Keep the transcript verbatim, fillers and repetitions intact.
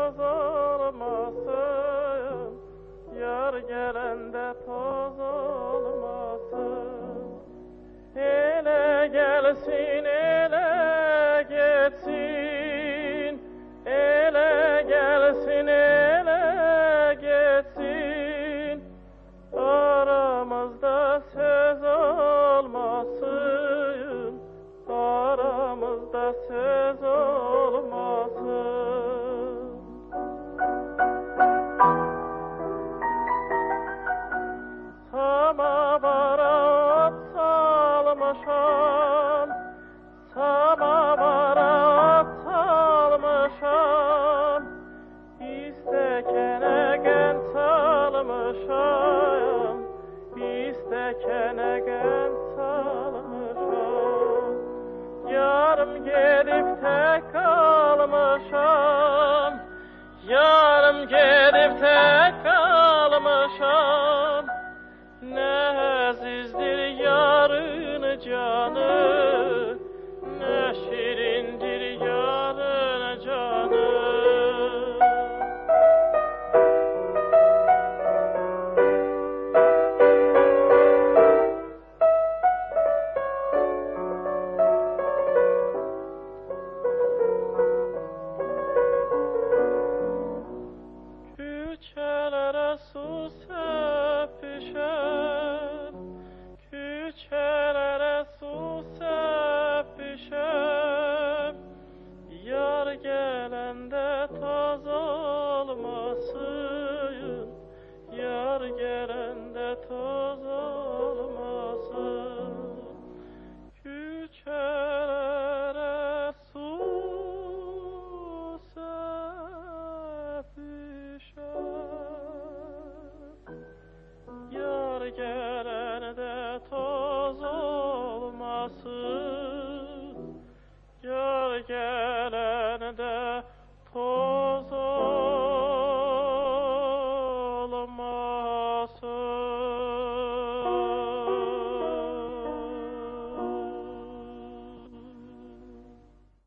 toz olmasın, yar gelende toz olmasın. Ele gelsin, ele geçsin, ele gelsin, ele geçsin. Aramızda söz olmasın, aramızda söz olmasın. Samavara ot salmışam, samavara ot salmışam. İstekene gen salmışam, istekene gen salmışam. Yarım gelip tek kalmışam, yarım gelip tek kalmışam. Ne azizdir yarın canı, ne şirindir yarın canı. Küçelere su sepişem, küçelere su sepişem. Yar gelende toz olmasın, yar gelende toz olmasın. Küçelere su yar gelende toz olmasın, yar gelende toz